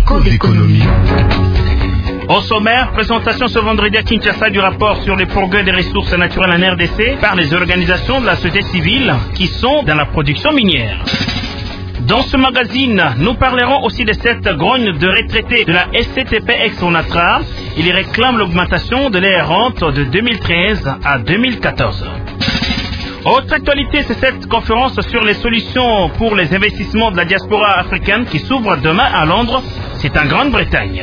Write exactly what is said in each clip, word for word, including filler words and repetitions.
Écho d'économie. Au sommaire, présentation ce vendredi à Kinshasa du rapport sur les progrès des ressources naturelles en R D C par les organisations de la société civile qui sont dans la production minière. Dans ce magazine, nous parlerons aussi de cette grogne de retraités de la S C T P ex-ONATRA. Ils réclament l'augmentation de leur rente de deux mille treize à deux mille quatorze. Autre actualité, c'est cette conférence sur les solutions pour les investissements de la diaspora africaine qui s'ouvre demain à Londres. C'est en Grande-Bretagne.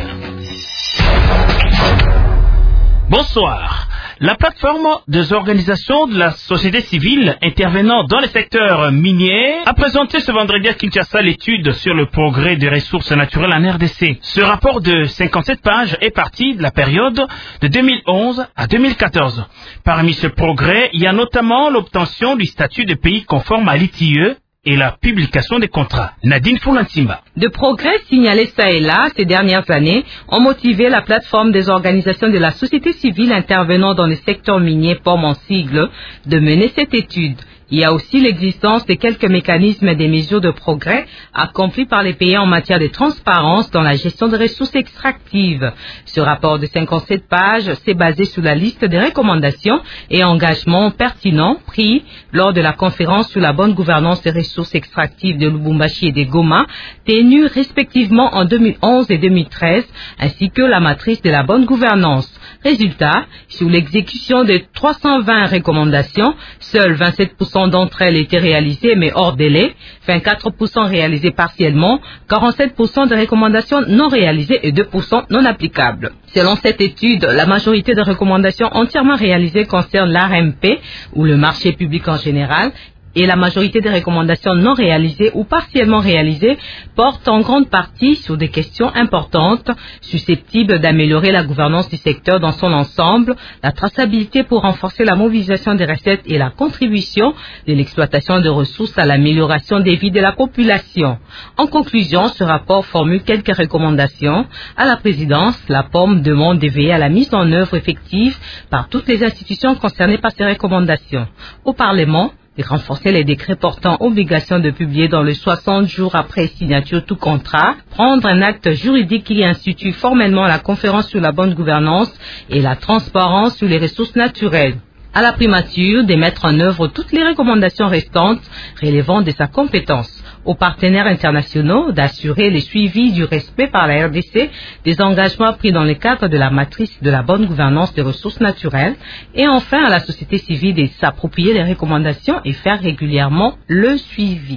Bonsoir. La plateforme des organisations de la société civile intervenant dans les secteurs miniers a présenté ce vendredi à Kinshasa l'étude sur le progrès des ressources naturelles en R D C. Ce rapport de cinquante-sept pages est parti de la période de deux mille onze à deux mille quatorze. Parmi ce progrès, il y a notamment l'obtention du statut de pays conforme à l'I T I E et la publication des contrats. Nadine Foulantimba. De progrès signalés ça et là ces dernières années ont motivé la plateforme des organisations de la société civile intervenant dans les secteurs miniers, forme en sigle, de mener cette étude. Il y a aussi l'existence de quelques mécanismes et des mesures de progrès accomplis par les pays en matière de transparence dans la gestion des ressources extractives. Ce rapport de cinquante-sept pages s'est basé sur la liste des recommandations et engagements pertinents pris lors de la conférence sur la bonne gouvernance des ressources extractives de Lubumbashi et de Goma, tenue respectivement en deux mille onze et deux mille treize, ainsi que la matrice de la bonne gouvernance. Résultat, sur l'exécution de trois cent vingt recommandations, seuls vingt-sept pour cent d'entre elles étaient réalisées mais hors délai, vingt-quatre pour cent réalisées partiellement, quarante-sept pour cent de recommandations non réalisées et deux pour cent non applicables. Selon cette étude, la majorité des recommandations entièrement réalisées concernent l'R M P ou le marché public en général, et la majorité des recommandations non réalisées ou partiellement réalisées portent en grande partie sur des questions importantes, susceptibles d'améliorer la gouvernance du secteur dans son ensemble, la traçabilité pour renforcer la mobilisation des recettes et la contribution de l'exploitation de ressources à l'amélioration des vies de la population. En conclusion, ce rapport formule quelques recommandations. À la présidence, la P O M demande de veiller à la mise en œuvre effective par toutes les institutions concernées par ces recommandations. Au Parlement, de renforcer les décrets portant obligation de publier dans les soixante jours après signature tout contrat, prendre un acte juridique qui institue formellement la conférence sur la bonne gouvernance et la transparence sur les ressources naturelles. À la primature, de mettre en œuvre toutes les recommandations restantes relevant de sa compétence. Aux partenaires internationaux d'assurer le suivi du respect par la R D C des engagements pris dans le cadre de la matrice de la bonne gouvernance des ressources naturelles et enfin à la société civile de s'approprier les recommandations et faire régulièrement le suivi.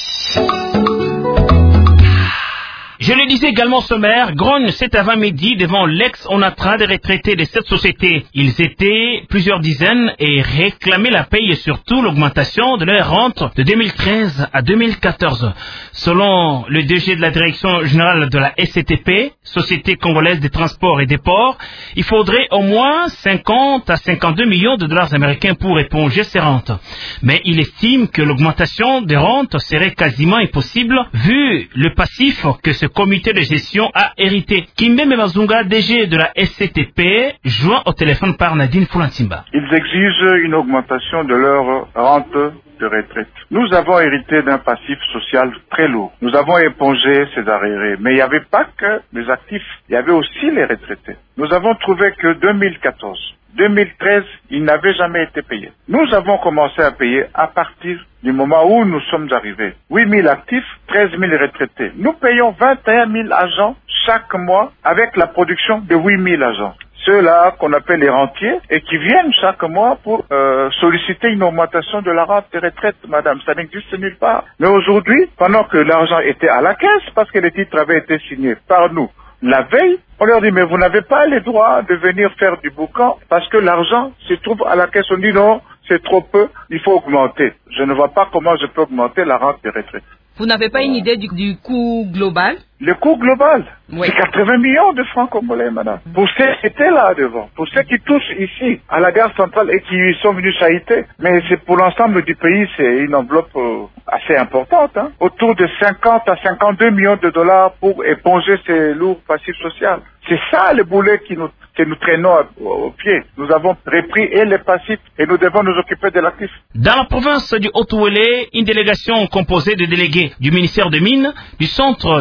Je le disais également sommaire, grogne cet avant-midi devant l'ex-ONATRA des retraités de cette société. Ils étaient plusieurs dizaines et réclamaient la paye et surtout l'augmentation de leur rente de deux mille treize à deux mille quatorze. Selon le D G de la Direction Générale de la S C T P, Société Congolaise des Transports et des Ports, il faudrait au moins cinquante à cinquante-deux millions de dollars américains pour éponger ces rentes. Mais il estime que l'augmentation des rentes serait quasiment impossible vu le passif que ce comité de gestion a hérité. Kimbembe Mazunga, D G de la S C T P, joint au téléphone par Nadine Foulantimba. Ils exigent une augmentation de leur rente de retraite. Nous avons hérité d'un passif social très lourd. Nous avons épongé ces arriérés. Mais il n'y avait pas que les actifs, il y avait aussi les retraités. Nous avons trouvé que deux mille quatorze, deux mille treize, ils n'avaient jamais été payés. Nous avons commencé à payer à partir du moment où nous sommes arrivés. huit mille actifs, treize mille retraités. Nous payons vingt et un mille agents chaque mois avec la production de huit mille agents. Ceux-là qu'on appelle les rentiers et qui viennent chaque mois pour euh, solliciter une augmentation de la rente de retraite, madame. Ça n'existe nulle part. Mais aujourd'hui, pendant que l'argent était à la caisse, parce que les titres avaient été signés par nous la veille, on leur dit, mais vous n'avez pas les droits de venir faire du boucan parce que l'argent se trouve à la caisse. On dit non, c'est trop peu, il faut augmenter. Je ne vois pas comment je peux augmenter la rente de retraite. Vous n'avez pas une idée du, du coût global? Le coût global, oui. C'est quatre-vingts millions de francs congolais, madame. Pour ceux qui étaient là devant, pour ceux qui touchent ici, à la gare centrale et qui sont venus chahiter. Mais c'est pour l'ensemble du pays, c'est une enveloppe euh, assez importante, hein. Autour de cinquante à cinquante-deux millions de dollars pour éponger ces lourds passifs sociaux. C'est ça le boulet qui nous, que nous traînons au pied. Nous avons repris et les passifs et nous devons nous occuper de l'actif. Dans la province du Haut-Ouélé, une délégation composée de délégués du ministère des Mines, du Centre d'expertise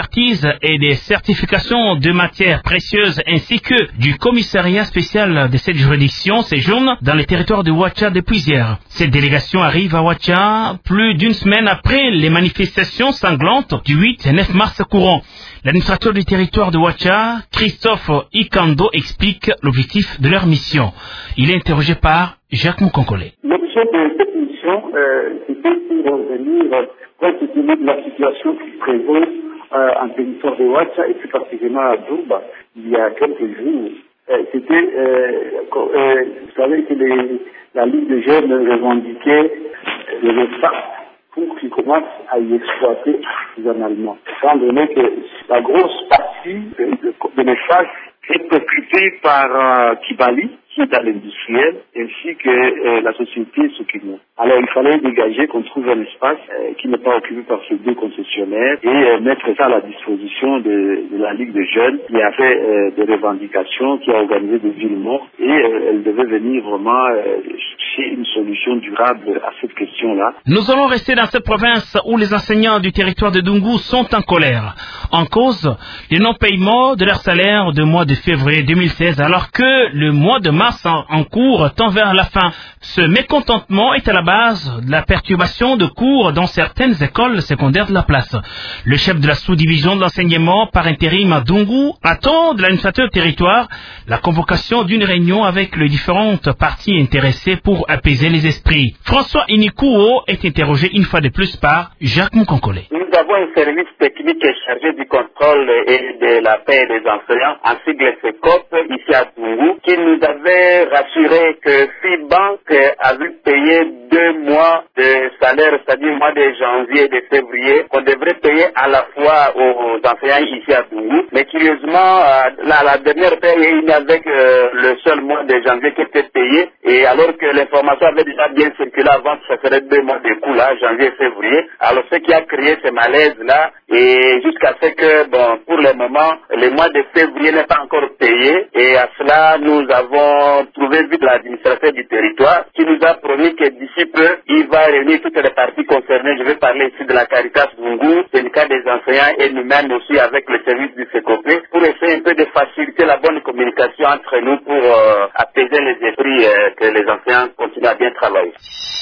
d'expertise et des certifications de matières précieuses ainsi que du commissariat spécial de cette juridiction séjourne dans les territoires de Ouacha depuis hier. Cette délégation arrive à Ouacha plus d'une semaine après les manifestations sanglantes du huit et neuf mars courant. L'administrateur du territoire de Ouacha, Christophe Ikando, explique l'objectif de leur mission. Il est interrogé par Jacques Moukonkole. L'objet de cette mission, euh, c'était pour venir compte tenu de la situation qui prévaut euh, en territoire de Ouacha et plus particulièrement à Douba il y a quelques jours. Euh, c'était, euh, euh, vous savez que les, la Ligue des jeunes revendiquait des espaces pour qu'ils commencent à y exploiter artisanalement. Étant donné que la grosse partie de, de, de l'espace est occupée par euh, Kibali, qui est dans l'industriel, ainsi que euh, la société Sokino. Alors il fallait dégager qu'on trouve un espace euh, qui n'est pas occupé par ces deux concessionnaires et euh, mettre ça à la disposition de, de la Ligue des jeunes qui a fait euh, des revendications, qui a organisé des villes mortes et euh, elle devait venir vraiment euh, chercher une solution durable à cette question-là. Nous allons rester dans cette province où les enseignants du territoire de Dungu sont en colère. En cause, le non-paiement de leur salaire de mois de février deux mille seize alors que le mois de mars en, en cours tend vers la fin. Ce mécontentement est à la base de la perturbation de cours dans certaines écoles secondaires de la place. Le chef de la sous-division de l'enseignement par intérim à Dungu attend de l'administrateur du territoire la convocation d'une réunion avec les différentes parties intéressées pour apaiser les esprits. François Inikuo est interrogé une fois de plus par Jacques Moukonkole. Nous avons un service technique chargé du contrôle et de la paix des enseignants, en sigle SECOP, ici à Dungu, qui nous avait rassuré que Fibank avait payé deux mois de salaire, c'est-à-dire mois de janvier et de février, qu'on devrait payer à la fois aux enseignants ici à Dungu. Mais curieusement, la, la dernière paye, il n'y avait que le seul mois de janvier qui était payé, et alors que l'information avait déjà bien circulé avant que ça ferait deux mois de coup là, janvier et février. Alors ce qui a créé ce malaise-là, et jusqu'à ce que, bon, pour le moment, le mois de février n'est pas encore payé, et à cela, nous avons trouvé vite l'administrateur du territoire qui nous a promis que d'ici peu, il va réunir toutes les parties concernées. Je vais parler ici de la Caritas Dungu, syndicat des enseignants et nous-mêmes aussi avec le service du SECOPé pour essayer un peu de faciliter la bonne communication entre nous pour euh, apaiser les esprits euh, que les enseignants continuent à bien travailler.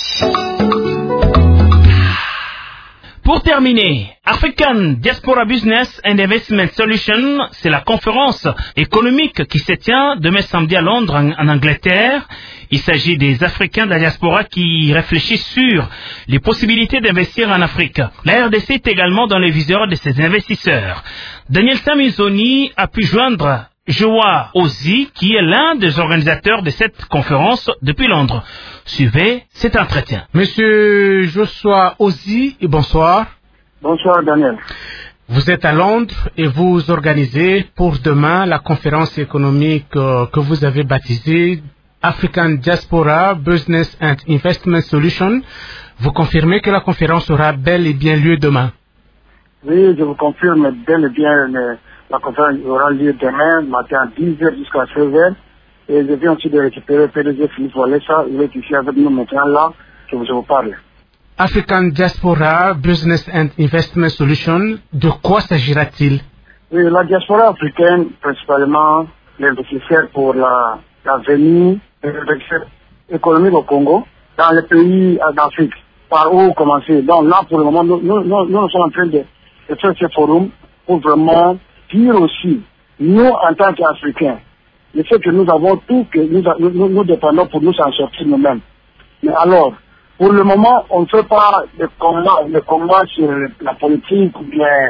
Pour terminer, African Diaspora Business and Investment Solution, c'est la conférence économique qui se tient demain samedi à Londres, en, en Angleterre. Il s'agit des Africains de la diaspora qui réfléchissent sur les possibilités d'investir en Afrique. La R D C est également dans les viseurs de ces investisseurs. Daniel Samizoni a pu joindre Joa Ozi, qui est l'un des organisateurs de cette conférence depuis Londres. Suivez cet entretien. Monsieur Joshua Ozi, bonsoir. Bonsoir Daniel. Vous êtes à Londres et vous organisez pour demain la conférence économique euh, que vous avez baptisée African Diaspora Business and Investment Solution. Vous confirmez que la conférence aura bel et bien lieu demain? Oui, je vous confirme bel et bien le La conférence aura lieu demain matin à dix heures jusqu'à seize heures. Et je viens aussi de récupérer le P D G Philippe Walesa. Il est ici avec nous maintenant là, que je vous parle. African Diaspora Business and Investment Solution, de quoi s'agira-t-il? Oui, la diaspora africaine, principalement l'investisseur pour la, l'avenir et l'investisseur économique au Congo, dans les pays d'Afrique. Par où commencer? Donc là, pour le moment, nous, nous, nous, nous sommes en train de, de faire ce forum pour vraiment dire aussi, nous en tant qu'Africains, le fait que nous avons tout, que nous, nous, nous dépendons pour nous en sortir nous-mêmes. Mais alors, pour le moment, on ne fait pas de combat, de combat sur la politique ou bien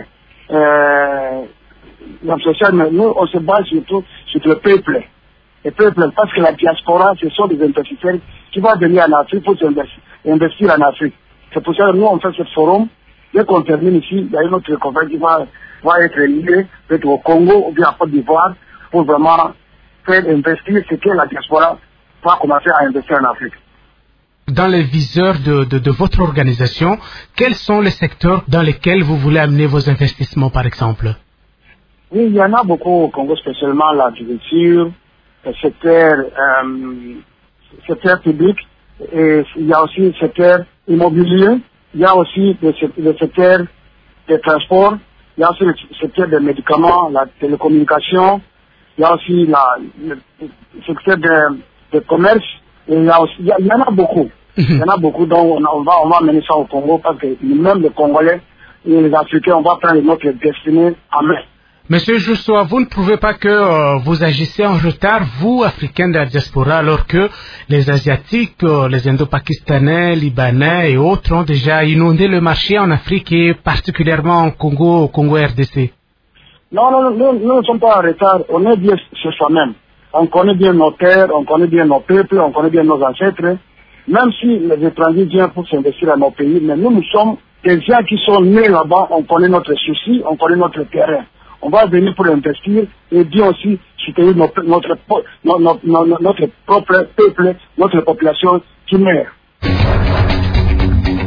euh, la sociale, mais nous, on se base surtout sur le peuple. Le peuple, parce que la diaspora, ce sont des investisseurs qui vont venir en Afrique pour investir, investir en Afrique. C'est pour ça que nous, on fait ce forum. Dès qu'on termine ici, il y a une autre conférence qui va, va être liée, peut-être au Congo ou bien à Côte d'Ivoire, pour vraiment faire investir ce que la diaspora va commencer à investir en Afrique. Dans les viseurs de, de, de votre organisation, quels sont les secteurs dans lesquels vous voulez amener vos investissements, par exemple? Oui, il y en a beaucoup au Congo, spécialement l'agriculture, le secteur, euh, secteur public, et il y a aussi le secteur immobilier, il y a aussi le, le secteur des transports, il y a aussi le secteur des médicaments, la télécommunication, il y a aussi la, le, le secteur de, de commerce, et il y, a aussi, il, y a, il y en a beaucoup. Il y en a beaucoup, donc on, on, va, on va mener ça au Congo, parce que même les Congolais et les Africains, on va prendre notre destinée en main. Monsieur Joshua, vous ne trouvez pas que euh, vous agissez en retard, vous, Africains de la diaspora, alors que les Asiatiques, euh, les Indo-Pakistanais, Libanais et autres ont déjà inondé le marché en Afrique et particulièrement en Congo, au Congo R D C? Non, non, nous, nous ne sommes pas en retard, on est bien sur soi-même. On connaît bien nos terres, on connaît bien nos peuples, on connaît bien nos ancêtres. Même si les étrangers viennent pour s'investir dans nos pays, mais nous, nous sommes des gens qui sont nés là-bas, on connaît notre souci, on connaît notre terrain. On va venir pour investir et bien aussi soutenir notre, notre, notre, notre, notre propre peuple, notre population qui meurt.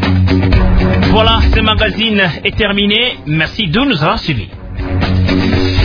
Voilà, ce magazine est terminé. Merci de nous avoir suivis.